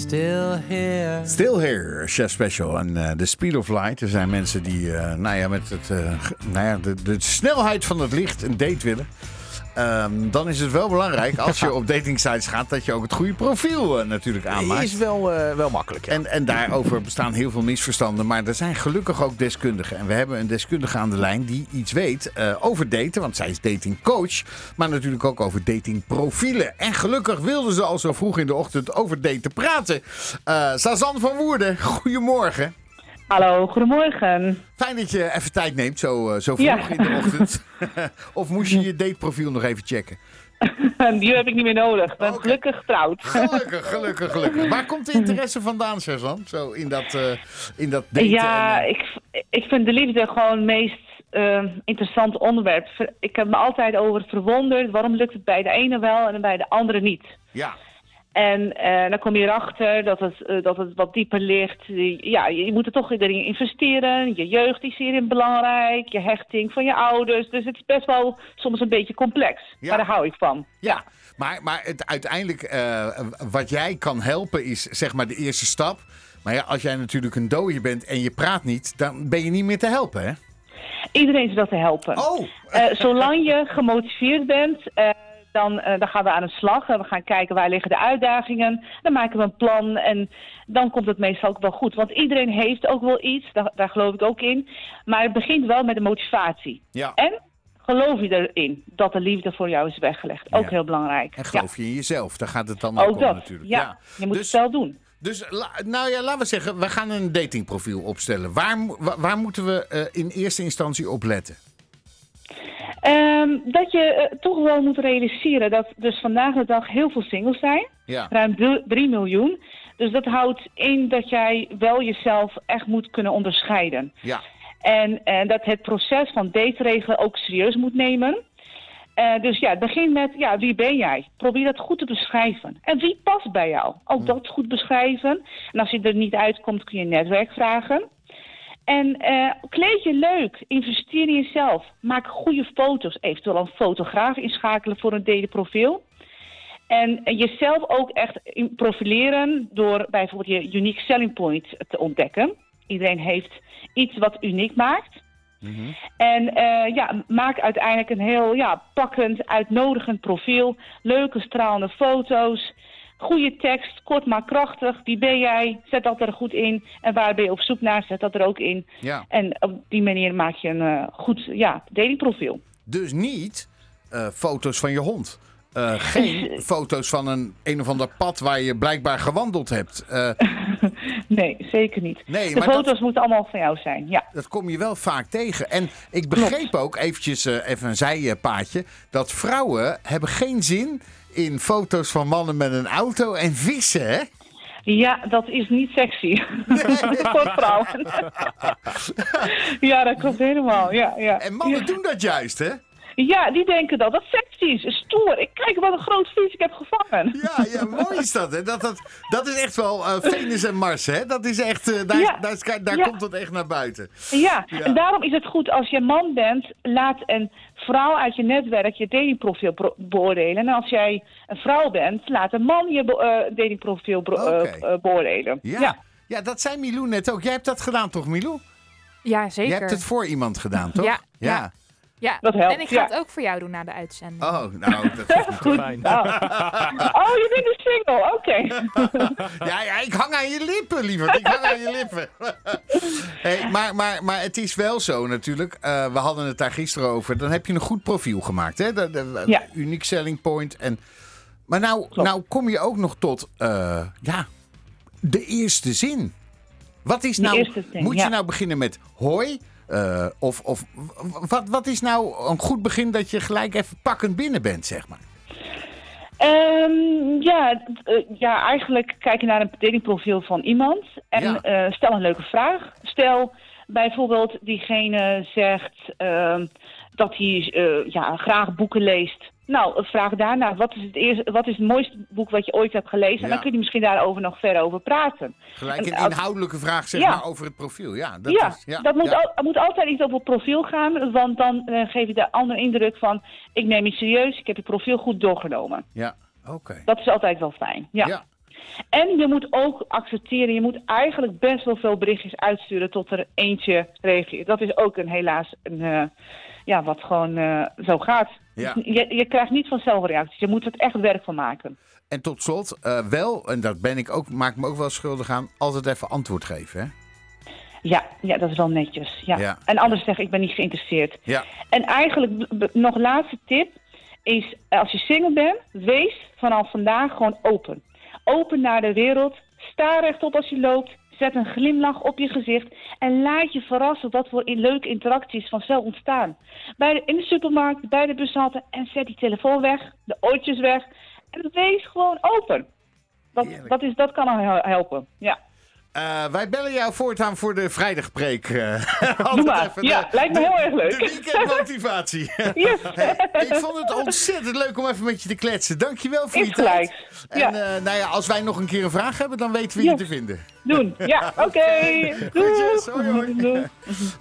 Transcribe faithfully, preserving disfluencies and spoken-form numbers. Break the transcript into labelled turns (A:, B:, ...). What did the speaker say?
A: Still here.
B: Still here, Chef Special en uh, The Speed of Light. Er zijn mensen die uh, nou ja, met het, uh, nou ja, de, de snelheid van het licht een date willen. Um, dan is het wel belangrijk als je op datingsites gaat dat je ook het goede profiel uh, natuurlijk aanmaakt.
C: Is wel, uh, wel makkelijk. Ja.
B: En, en daarover bestaan heel veel misverstanden. Maar er zijn gelukkig ook deskundigen. En we hebben een deskundige aan de lijn die iets weet uh, over daten. Want zij is datingcoach. Maar natuurlijk ook over datingprofielen. En gelukkig wilde ze al zo vroeg in de ochtend over daten praten. Uh, Sazan van Woerden, goedemorgen.
D: Hallo, goedemorgen.
B: Fijn dat je even tijd neemt, zo, zo vroeg
D: ja.
B: in de ochtend. Of moest je je dateprofiel nog even checken?
D: Die heb ik niet meer nodig. Ik ben okay. gelukkig getrouwd.
B: Gelukkig, gelukkig, gelukkig. Waar komt de interesse vandaan, Sazan? Zo in dat, uh, in dat daten?
D: Ja,
B: en, uh...
D: ik, ik vind de liefde gewoon het meest uh, interessante onderwerp. Ik heb me altijd over verwonderd. Waarom lukt het bij de ene wel en bij de andere niet?
B: Ja.
D: En uh, dan kom je erachter dat het, uh, dat het wat dieper ligt. Ja, je moet er toch in investeren. Je jeugd is hierin belangrijk. Je hechting van je ouders. Dus het is best wel soms een beetje complex. Ja. Maar daar hou ik van.
B: Ja, maar, maar het, uiteindelijk uh, wat jij kan helpen is zeg maar de eerste stap. Maar ja, als jij natuurlijk een dooie bent en je praat niet, dan ben je niet meer te helpen, hè?
D: Iedereen is wel te helpen.
B: Oh.
D: Uh, zolang je gemotiveerd bent... Uh, Dan, uh, dan gaan we aan de slag. We gaan kijken waar liggen de uitdagingen. Dan maken we een plan en dan komt het meestal ook wel goed. Want iedereen heeft ook wel iets, daar, daar geloof ik ook in. Maar het begint wel met de motivatie.
B: Ja.
D: En geloof je erin dat de liefde voor jou is weggelegd. Ook ja. heel belangrijk.
B: En geloof ja. je in jezelf, daar gaat het dan
D: ook
B: om
D: dat.
B: natuurlijk.
D: Ja,
B: ja.
D: je moet
B: dus,
D: het wel doen.
B: Dus nou ja, laten we zeggen, we gaan een datingprofiel opstellen. Waar, waar, waar moeten we uh, in eerste instantie op letten?
D: Um, dat je uh, toch wel moet realiseren dat dus vandaag de dag heel veel singles zijn.
B: Ja.
D: Ruim drie miljoen. Dus dat houdt in dat jij wel jezelf echt moet kunnen onderscheiden.
B: Ja.
D: En, en dat het proces van dateregelen ook serieus moet nemen. Uh, dus ja, begin met, ja, wie ben jij? Probeer dat goed te beschrijven. En wie past bij jou? Ook hm. dat goed beschrijven. En als je er niet uitkomt, kun je netwerk vragen. En uh, kleed je leuk, investeer in jezelf, maak goede foto's, eventueel een fotograaf inschakelen voor een datingprofiel. En uh, jezelf ook echt profileren door bijvoorbeeld je unique selling point te ontdekken. Iedereen heeft iets wat uniek maakt. Mm-hmm. En uh, ja, maak uiteindelijk een heel ja, pakkend, uitnodigend profiel, leuke stralende foto's. Goede tekst, kort maar krachtig. Wie ben jij? Zet dat er goed in. En waar ben je op zoek naar? Zet dat er ook in.
B: Ja.
D: En op die manier maak je een uh, goed ja, datingprofiel.
B: Dus niet uh, foto's van je hond. Uh, geen foto's van een een of ander pad waar je blijkbaar gewandeld hebt. Uh,
D: nee, zeker niet.
B: Nee,
D: de
B: maar
D: foto's
B: dat,
D: moeten allemaal van jou zijn, ja.
B: Dat kom je wel vaak tegen. En ik begreep Klopt. ook, eventjes uh, even een zijpaadje, dat vrouwen hebben geen zin in foto's van mannen met een auto en vissen, hè?
D: Ja, dat is niet sexy. Nee. Voor vrouwen. Ja, dat klopt helemaal. Ja, ja.
B: En mannen
D: ja.
B: doen dat juist, hè?
D: Ja, die denken dat dat sexy is, stoer. Ik kijk wat een groot vis ik heb gevangen.
B: Ja, ja, mooi is dat, hè? Dat, dat, dat is echt wel uh, Venus en Mars, hè? Dat is echt, uh, daar,
D: ja.
B: daar, daar, daar
D: ja.
B: komt het echt naar buiten.
D: Ja.
B: ja,
D: en daarom is het goed als je man bent, laat een vrouw uit je netwerk je datingprofiel pro- beoordelen. En als jij een vrouw bent, laat een man je be- uh, datingprofiel bro- okay. uh, uh, beoordelen.
B: Ja.
D: Ja.
B: ja, dat zei Milou net ook. Jij hebt dat gedaan, toch, Milou?
E: Ja, zeker.
B: Jij hebt het voor iemand gedaan, toch?
E: Ja.
B: ja.
E: ja. Ja,
D: dat helpt,
E: en ik ga
D: ja.
E: het ook voor jou doen na de uitzending.
B: Oh, nou, dat is
D: goed.
B: fijn.
D: Oh. oh, je bent een single, oké. Okay.
B: ja, ja, ik hang aan je lippen, lieverd. Ik hang aan je lippen. hey, maar, maar, maar het is wel zo natuurlijk. Uh, we hadden het daar gisteren over. Dan heb je een goed profiel gemaakt, hè? De, de, de,
D: ja.
B: Unique selling point. En, maar nou, nou kom je ook nog tot uh, ja, de eerste zin. Wat is nou,
D: zin,
B: moet
D: ja.
B: je nou beginnen met hoi? Uh, of of wat, wat is nou een goed begin dat je gelijk even pakkend binnen bent, zeg maar?
D: Um, ja, uh, ja, eigenlijk kijk je naar een datingprofiel van iemand en ja. uh, stel een leuke vraag. Stel bijvoorbeeld diegene zegt uh, dat hij uh, ja, graag boeken leest. Nou, vraag daarna, wat is, het eerste, wat is het mooiste boek wat je ooit hebt gelezen? Ja. En dan kun je misschien daarover nog verder over praten.
B: Gelijk een
D: en,
B: inhoudelijke vraag zeg
D: ja.
B: maar over het profiel. Ja, dat,
D: ja,
B: is, ja,
D: dat moet,
B: ja.
D: al, moet altijd iets over het profiel gaan. Want dan uh, geef je de ander indruk van, ik neem je serieus, ik heb je profiel goed doorgenomen.
B: Ja, oké. Okay.
D: Dat is altijd wel fijn, ja.
B: ja.
D: En je moet ook accepteren, je moet eigenlijk best wel veel berichtjes uitsturen tot er eentje reageert. Dat is ook een helaas een, uh, ja, wat gewoon uh, zo gaat.
B: Ja.
D: Je, je krijgt niet vanzelf reacties, je moet er echt werk van maken.
B: En tot slot, uh, wel, en dat ben ik ook, maak ik me ook wel schuldig aan, altijd even antwoord geven, hè?
D: Ja, ja, dat is wel netjes. Ja.
B: Ja.
D: En anders zeggen, ik ben niet geïnteresseerd.
B: Ja.
D: En eigenlijk, b- b- nog laatste tip, is als je single bent, wees vanaf vandaag gewoon open. Open naar de wereld, sta rechtop als je loopt, zet een glimlach op je gezicht en laat je verrassen wat voor in leuke interacties vanzelf ontstaan. Bij de, in de supermarkt, bij de bushalte en zet die telefoon weg, de oortjes weg en wees gewoon open. Dat, dat, is, dat kan al helpen, ja.
B: Uh, wij bellen jou voortaan voor de vrijdagpreek. Uh,
D: Doe maar. Ja,
B: de,
D: lijkt me
B: de,
D: heel erg leuk.
B: De weekendmotivatie.
D: Yes.
B: Hey, ik vond het ontzettend leuk om even met je te kletsen. Dankjewel voor
D: Is
B: je tijd.
D: gelijk.
B: En
D: Ja.
B: uh, nou ja, als wij nog een keer een vraag hebben, dan weten we je
D: Yes.
B: te vinden.
D: Doen. Ja, oké. Okay.
B: Groetjes. Hoi, hoi.
D: Doei.